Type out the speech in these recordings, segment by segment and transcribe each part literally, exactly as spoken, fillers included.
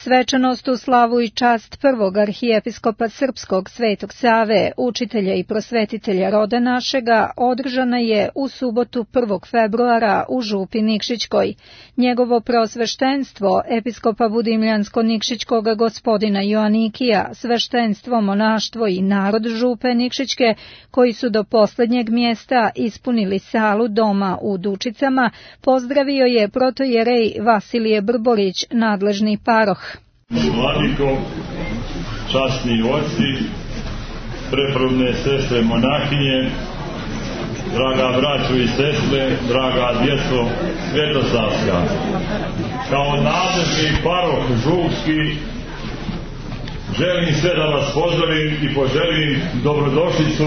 Svečanost u slavu i čast prvog arhijepiskopa srpskog Svetog Save, učitelja i prosvetitelja roda našega, održana je u subotu prvog februara u Župi Nikšićkoj. Njegovo preosveštenstvo, episkopa Budimljansko-Nikšićkoga gospodina Joanikija, sveštenstvo, monaštvo i narod Župe Nikšićke, koji su do poslednjeg mjesta ispunili salu doma u Dučicama, pozdravio je protojerej Vasilije Brborić, nadležni paroh. Vladiko, časni oci, preporodne sestre monahinje, draga braćo i sestre, draga djeco svetosavska. Kao nadležni paroh župski želim sve da vas pozdravim i poželim dobrodošlicu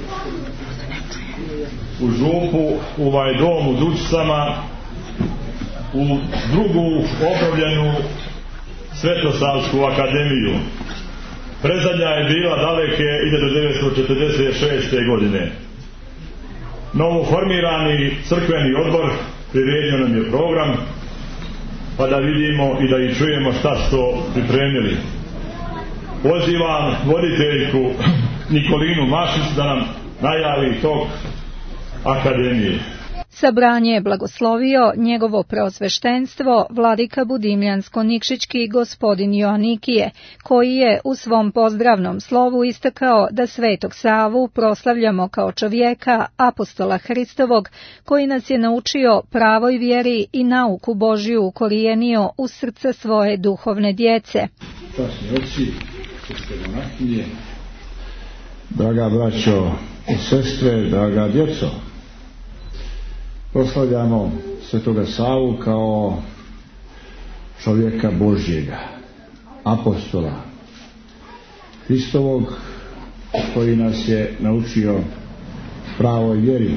u Župu, u ovaj dom u Dučicama, u drugu obnovljenu Svetosavsku akademiju. Prezadnja je bila daleke hiljadu devetsto četrdeset šeste. godine. Novoformirani crkveni odbor priredio nam je program, pa da vidimo i da i čujemo šta su to pripremili. Pozivam voditeljku Nikolinu Mašić da nam najavi tok akademije. Sabranje je blagoslovio njegovo preosveštenstvo vladika Budimljansko-Nikšićki gospodin Joanikije, koji je u svom pozdravnom slovu istakao da Svetog Savu proslavljamo kao čovjeka, apostola Hristovog, koji nas je naučio pravoj vjeri i nauku Božju ukorijenio u srca svoje duhovne djece. Časni oci, sestre monahinje, draga braćo i sestre, draga djeco, proslavljamo Svetoga Savu kao čovjeka Božjega, apostola Hristovog, koji nas je naučio pravoj vjeri,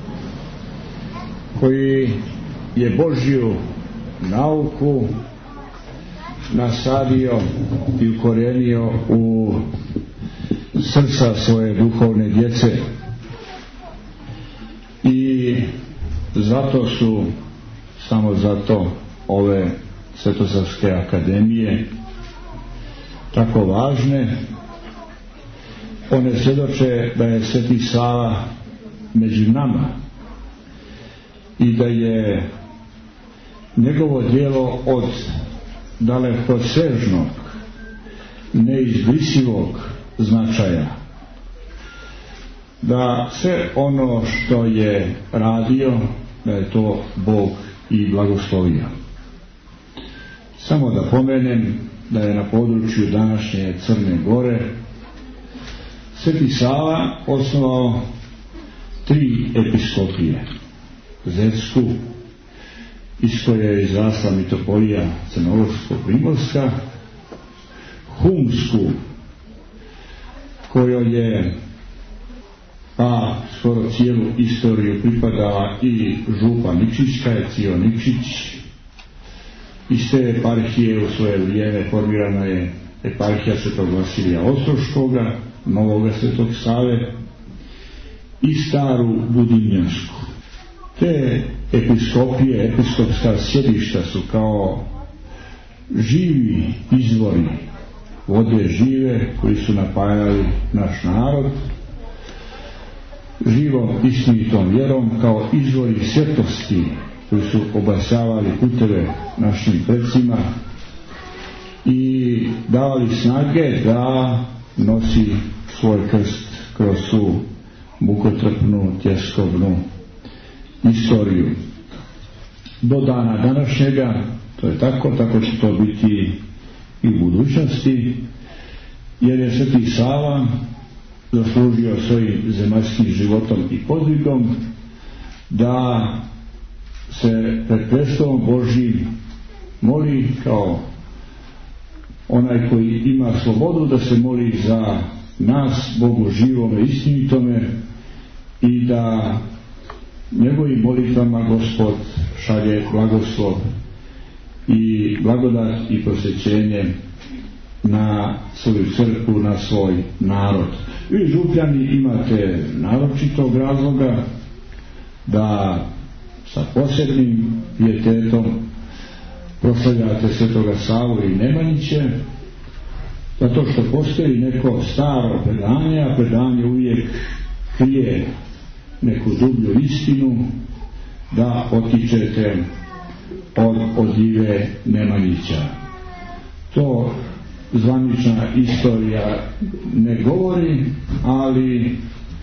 koji je Božju nauku nasadio i ukorijenio u srca svoje duhovne djece. I zato su, samo zato, ove Svetosavske akademije tako važne. One svjedoče da je Sveti Sava među nama i da je njegovo djelo od dalekosežnog, neizbrisivog značaja, da sve ono što je radio, da je to Bog i blagoslovio. Samo da pomenem da je na području današnje Crne Gore Sveti Sava osnovao tri episkopije: Zetsku, iz koje je izrasla mitropolija Crnogorsko-Primorska, Humsku, kojoj je pa skoro cijelu istoriju pripadala i Župa Nikšićka, Cio Nikšić. Iz te eparhije u svoje vrijeme formirana je eparhija Svetog Vasilija Ostroškoga, novoga Svetog Save, i staru Budimljansku. Te episkopije, episkopska sjedišta su kao živi izvori vode žive koji su napajali naš narod živom istinitom vjerom, kao izvori svetosti koji su obasjavali puteve našim predsima i davali snage da nosi svoj krst kroz svu mukotrpnu, tjeskobnu istoriju. Do dana današnjega to je tako, tako će to biti i u budućnosti, jer je Sveti Sava zaslužio svojim zemaljskim životom i podvigom da se pred prestolom Božjim moli kao onaj koji ima slobodu da se moli za nas, Bogu živome, istinitome, i da njegovim molitvama Gospod šalje blagoslov i blagodat i prosvećenje na svoju crkvu, na svoj narod. Vi Župljani imate naročitog proslavljate Svetoga Savu i Nemanjiće, zato što postoji neko staro predanje, a predanje uvijek krije neku dublju istinu, da otičete od odljive Nemanjića. To zvanična istorija ne govori, ali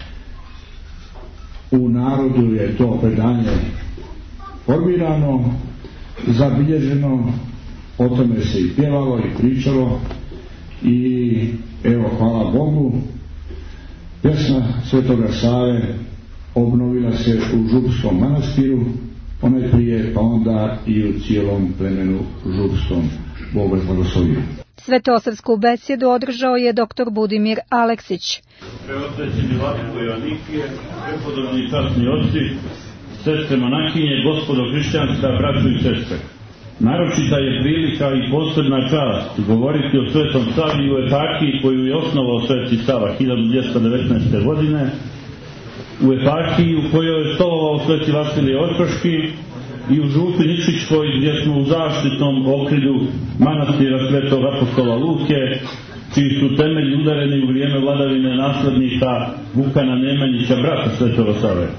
u narodu je to predanje formirano, zabilježeno, o tome se i pjevalo i pričalo i evo, hvala Bogu, pjesma Svetoga Save obnovila se u Župskom manastiru, onaj prije, pa onda i u cijelom plemenu Župskom. Bog vas blagoslovio. Svetosavsku besjedu održao je doktor Budimir Aleksić. Preosvećeni vladiko Joannikije, prepodobni časni oci, sestre monahinje, gospodo hrišćanska, braćo i sestre. Naročita je prilika i posebna čast govoriti o Svetom Savi u eparhiji koju je osnovao Sveti Sava hiljadu dvjesto devetnaeste. godine, u eparhiji u kojoj je stolovao Sveti Vasilije Ostroški i u Župi Nikšićkoj, gdje smo u zaštitnom okrilju manastira Svetog apostola Luke, čiji su temelji udareni u vrijeme vladavine naslednika Vukana Nemanjića, brata Svetoga Save.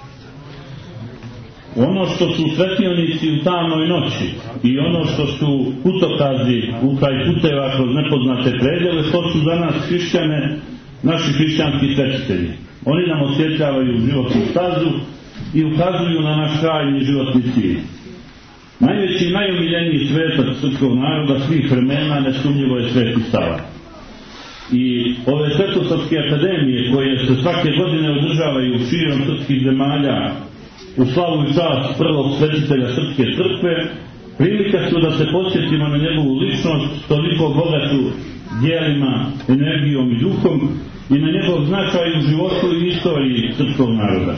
Ono što su svetionici u tamnoj noći i ono što su putokazi u kraj puteva kroz nepoznate predjele, to su za nas hrišćane naši hrišćanski svetitelji. Oni nam osvjetljavaju životnu stazu i ukazuju na naš krajnji životni cilj. Najveći i najomiljeniji svetac srpskog naroda svih vremena nesumnjivo je Sveti Sava. I ove Svetosavske akademije koje se svake godine održavaju širom srpskih zemalja u slavu i čast prvog svetitelja Srpske crkve, prilika su da se podsjetimo na njegovu ličnost, toliko bogatu djelima, energijom i duhom, i na njegov značaj u životu i istoriji srpskog naroda.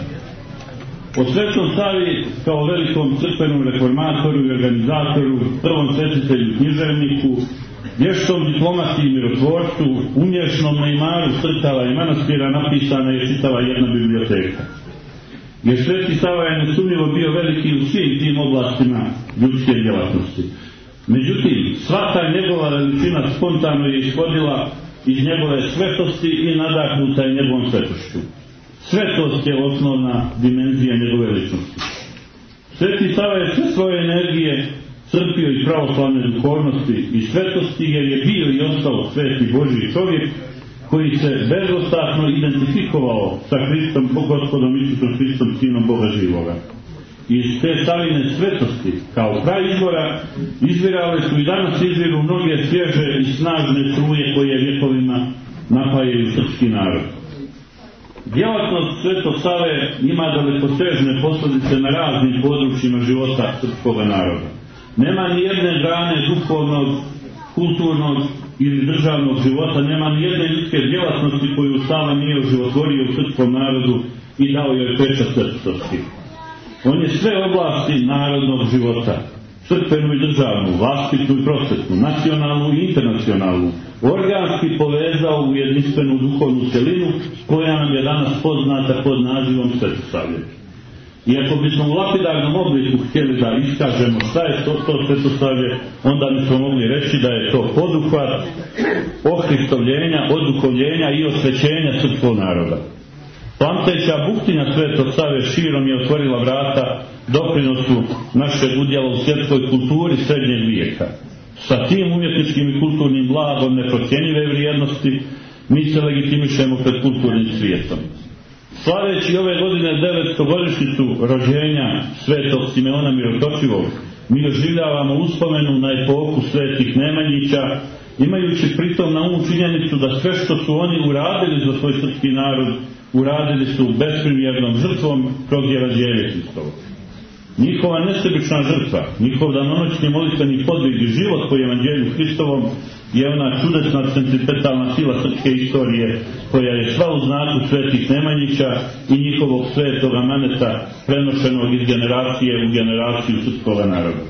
O Svetom Savi kao velikom crkvenom reformatoru i organizatoru, prvom svetitelju književniku, vještom diplomati i mirotvorcu, umješnom neimaru crkava i manastira napisana je čitava jedna biblioteka. Jer Sveti Sava je nesumnjivo bio veliki u svim tim oblastima ljudske djelatnosti. Međutim, svaka njegova veličina spontano je ishodila iz njegove svetosti i nadahnuta je njegovom svetošću. Svetost je osnovna dimenzija njegove ličnosti. Sveti Sava je sve svoje energije crpio iz pravoslavne duhovnosti i svetosti, jer je bio i ostao sveti Božji čovjek koji se bezostatno identifikovao sa Hristom, Gospodom Isusom Hristom, Sinom Boga živoga. Iz te Savine svetosti, kao kraj izvora, izvirale su i danas izviru mnoge svježe i snažne struje koje vjekovima napajaju srpski narod. Djelatnost Svetog Save ima dalekosežne posljedice na raznim područjima života srpskog naroda. Nema ni jedne grane duhovnog, kulturnog ili državnog života, nema ni jedne ljudske djelatnosti koju Sava nije oživotvorio u srpskom narodu i dao joj pečat svetosti. On je sve oblasti narodnog života, crkvenu i državnu, vlastitnu i prosvetnu, nacionalnu i internacionalnu, organski povezao u jedinstvenu duhovnu celinu koja nam je danas poznata pod nazivom Svetosavlje. I ako bismo u lapidarnom obliku htjeli da iskažemo šta je to, to Svetosavlje, onda bismo mogli reći da je to poduhvat ohristovljenja, oduhovljenja i osvećenja srpskog naroda. Plamteća buktinja Svetog Save širom je otvorila vrata doprinosu našeg udjela u svjetskoj kulturi srednjeg vijeka. Sa tim umjetničkim i kulturnim blagom neprocjenjive vrijednosti mi se legitimišemo pred kulturnim svijetom. Slaveći ove godine devetstogodišnjicu rođenja Svetog Simeona Mirotočivog, mi oživljavamo uspomenu na epohu svetih Nemanjića, imajući pritom na umu činjenicu da sve što su oni uradili za svoj srpski narod, uradili su besprimjernom žrtvom kroz Evanđelje Hristovo. Njihova nesebična žrtva, njihov danonoćni molitveni podvig i život po Evanđelju Hristovom je ona čudesna centripetalna sila srpske istorije koja je sva u znaku svetih Nemanjića i njihovog svetog amaneta prenošenog iz generacije u generaciju srpskog naroda.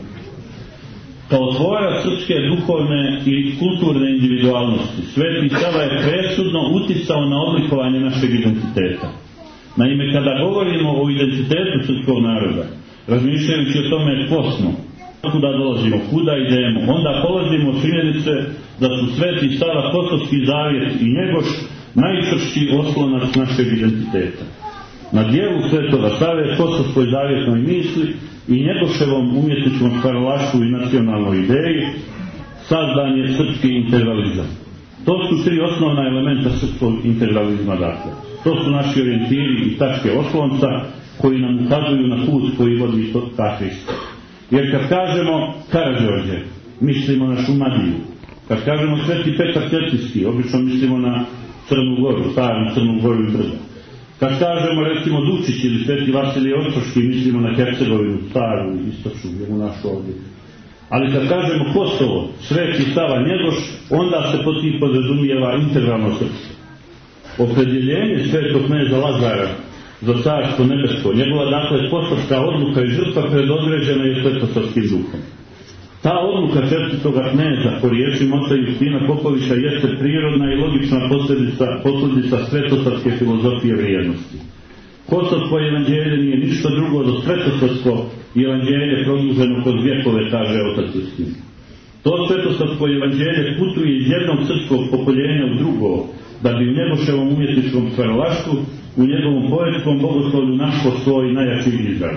Kao tvorac srpske duhovne i kulturne individualnosti, Sveti Sava je presudno uticao na oblikovanje našeg identiteta. Naime, kada govorimo o identitetu srpskog naroda, razmišljajući o tome ko smo, kuda dolazimo, kuda idemo, onda polazimo od činjenice da su Sveti Sava, Kosovski zavjet i Njegoš najčvršći oslonac našeg identiteta. Na dijelu Svetoga Save, Kosovskoj zavjetnoj misli i Njegoševom umjetničkom stvaralaštvu i nacionalnoj ideji sazdan je srpski integralizam. To su tri osnovna elementa srpskog integralizma, dakle. To su naši orijentiri i tačke oslonca koji nam ukazuju na put koji vodi ka Hristu. Jer kad kažemo Karađorđe, mislimo na Šumadiju. Kad kažemo Sveti Petar Cetinski, obično mislimo na Crnu Goru, staru Crnu Goru i Brda. Kad kažemo recimo Dučić ili Sveti Vasilije Ostroški, mislimo na Hercegovinu, staru i istočnu, jednu našu ovdje. Ali kad kažemo Kosovo, Sveti Sava, Njegoš, onda se pod tim podrazumijeva integralno srpstvo. Opredjeljenje svetog kneza Lazara za carstvo nebesko, njegova dakle poslovska odluka i žrtva predodređena je svetosavskim duhom. Ta odluka četvrtoga kneza, po riječima oca Justina Popovića, jeste prirodna i logična posljedica, posljedica svetosavske filozofije vrijednosti. Kosovsko evanđelje nije ništa drugo do svetosavsko evanđelje produženo kroz vjekove, kaže otac Justin. To svetosavsko evanđelje putuje iz jednog srpskog pokoljenja u drugo, da bi u Njegoševom umjetničkom stvaralaštvu, u njegovom poetskom bogoslovlju našlo svoj najjači izraz.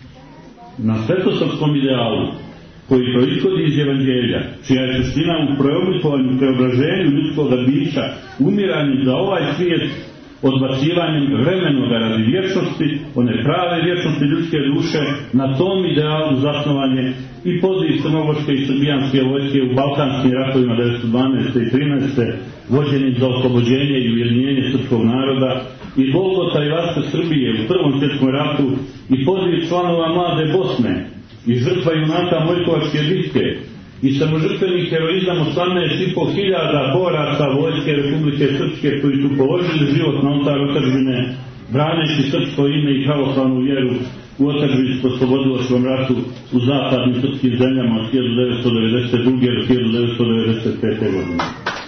Na svetosavskom idealu, koji proizvodi iz evanđelja, čija je suština u preoblikovanju, preobraženju ljudskog bića, umiranjem za ovaj svijet, odbacivanjem vremenoga radi vječnosti, one prave vječnosti ljudske duše, na tom idealu zasnovan je i poziv crnogorske i srbijanske vojske u balkanskim ratovima devetsto dvanaeste i trinaeste vođenim za oslobođenje i ujedinjenje srpskog naroda, i Golgota i Vaska Srbije u Prvom svjetskom ratu, i poziv članova Mlade Bosne, i žrtva junaka Mojkovačke bitke, i samožrtveni heroizam osamnaest i po hiljada boraca vojske Republike Srpske koji su položili život na oltar otadžbine, braneći srpsko ime i pravoslavnu vjeru u otadžbinsko-oslobodilačkom ratu u zapadnim srpskim zemljama od hiljadu devetsto devedeset druge do hiljadu devetsto devedeset pete godine.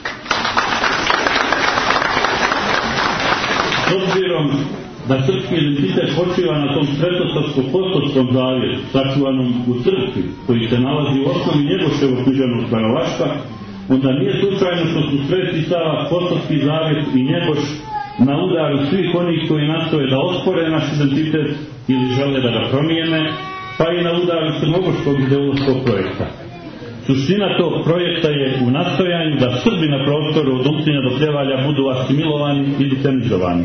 S obzirom da srpski identitet počiva na tom svetosavsko-kosovskom zavjetu, sačuvanom u crkvi, koji se nalazi u osnovi Njegoševog književnog stvaralaštva, onda nije slučajno što su Sveti Sava, Kosovski zavjet i Njegoš na udaru svih onih koji nastoje da ospore naš identitet ili žele da ga promijene, pa i na udaru crnogorskog ideološkog projekta. Suština tog projekta je u nastojanju da Srbi na prostoru od Ulcinja do Pljevalja budu asimilovani ili temizovani.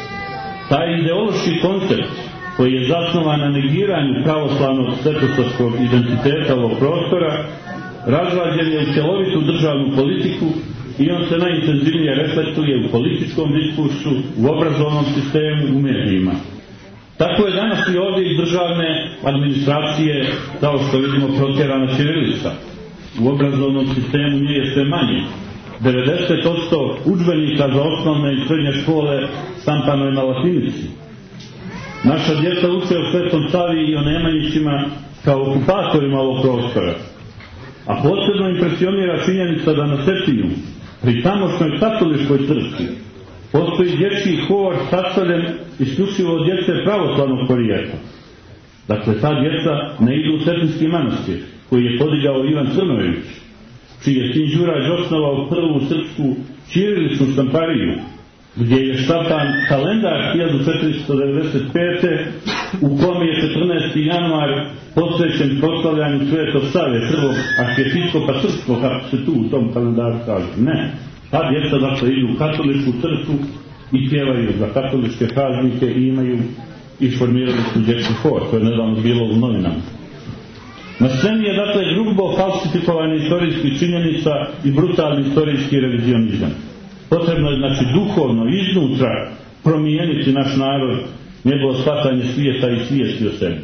Taj ideološki koncept, koji je zasnovan na negiranju pravoslavnog svetosavskog identiteta ovog prostora, razrađen je u cjelovitu državnu politiku i on se najintenzivnije reflektuje u političkom diskursu, u obrazovnom sistemu, u medijima. Tako je danas i ovdje iz državne administracije, kao što vidimo, protjerana ćirilica. U obrazovnom sistemu nje je sve manje. devedeset posto udžbenika za osnovne i srednje škole štampano je na latinici. Naša djeca uče o Svetom Savi i o Nemanjićima kao okupatorima ovog prostora. A posebno impresionira činjenica da na Cetinju, pri tamošnjoj katoličkoj crkvi, postoji dječji hor sastavljen isključivo od djece pravoslavnog porijekla. Dakle, ta djeca ne idu u Cetinski manastir, koji je podigao Ivan Crnojević, čiji je sin Đurađ osnovao prvu srpsku ćiriličnu štampariju, gdje je štampan kalendar hiljadu četiristo devedeset pete u kom je četrnaesti januar posvećen proslavljanju Svetog Save, prvog arhijepiskopa srpskog, kako se tu u tom kalendaru kaže. Ne, ta djeca dakle idu u katoličku crkvu i pjevaju za katoličke praznike i imaju i formirali su dječji hor, to je nedavno bilo u novinama. Na sceni je dakle grubo falsifikovanje istorijskih činjenica i brutalni istorijski revizionizam. Potrebno je znači duhovno iznutra promijeniti naš narod, njegovo shvatanje svijeta i svijesti o sebi.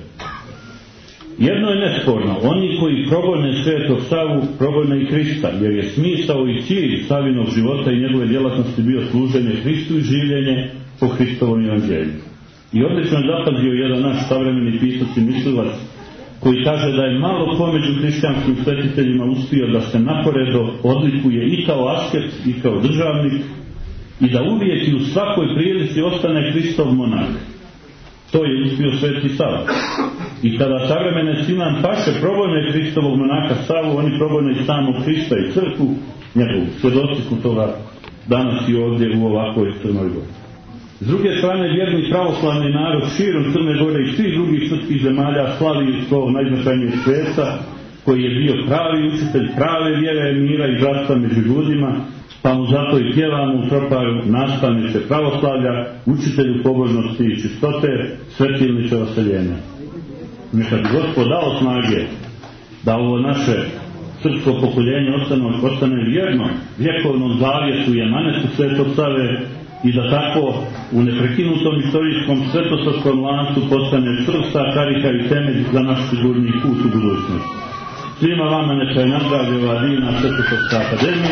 Jedno je nesporno, oni koji progone Svetog Savu, progone i Krista, jer je smisao i cilj Savinog života i njegove djelatnosti bio služenje Hristu i življenje po Hristovom evanđelju. I odlično je zapazio jedan naš savremeni pisac i mislilac, koji kaže da je malo ko među hrišćanskim svetiteljima uspio da se naporedo odlikuje i kao asket i kao državnik i da uvijek i u svakoj prilici ostane Hristov monarh. To je uspio Sveti Sava. I kada savremene silan paše probojne Hristovog monaka Savu, oni probojne i samog Hrista i crkvu, njegovu, svjedoci smo toga danas i ovdje u ovakvoj Crnoj Gori. S druge strane, vjerni pravoslavni narod širom Crne Gore i svih drugih srpskih zemalja slavi svog najznačajnijeg sveca, koji je bio pravi učitelj prave vjere, mira i bratstva među ljudima, pa mu zato i pjevamo u troparu nastavniče pravoslavlja, učitelju pobožnosti i čistote, svetilniče oseljenja. Neka bi Gospod dao snage da ovo naše srpsko pokoljenje ostane, ostane vjerno vjekovnom zavjetu i emanetu Svetog Save i da tako u neprekinutom istorijskom svetosarskom lancu postane čvrsta karika i temelj za naš sigurni put u budućnosti. Svima vama neka je nagradi ova divna Svetosarska akademija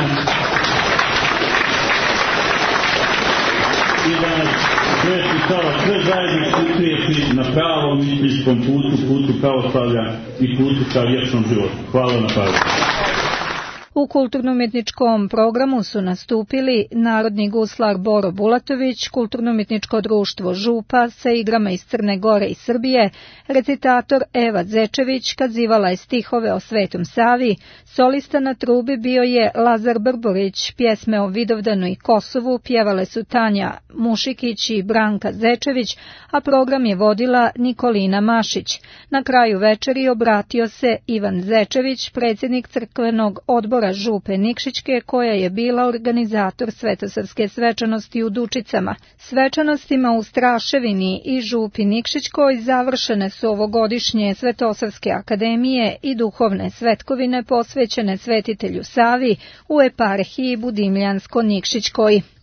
i da nas Sveti Sava sve zajedno ukrijepi na pravom istinskom putu, putu pravoslavlja i putu ka vječnom životu. Hvala na pažnju. U kulturno-umjetničkom programu su nastupili narodni guslar Boro Bulatović, kulturno-umjetničko društvo Župa sa igrama iz Crne Gore i Srbije, recitator Eva Zečević kazivala je stihove o Svetom Savi, solista na trubi bio je Lazar Brborić, pjesme o Vidovdanu i Kosovu pjevale su Tanja Mušikić i Branka Zečević, a program je vodila Nikolina Mašić. Na kraju večeri obratio se Ivan Zečević, predsjednik crkvenog odbora Župe Nikšićke, koja je bila organizator svetosavske svečanosti u Dučicama. Svečanostima u Straševini i Župi Nikšićkoj završene su ovogodišnje Svetosavske akademije i duhovne svetkovine posvećene svetitelju Savi u eparhiji Budimljansko-Nikšićkoj.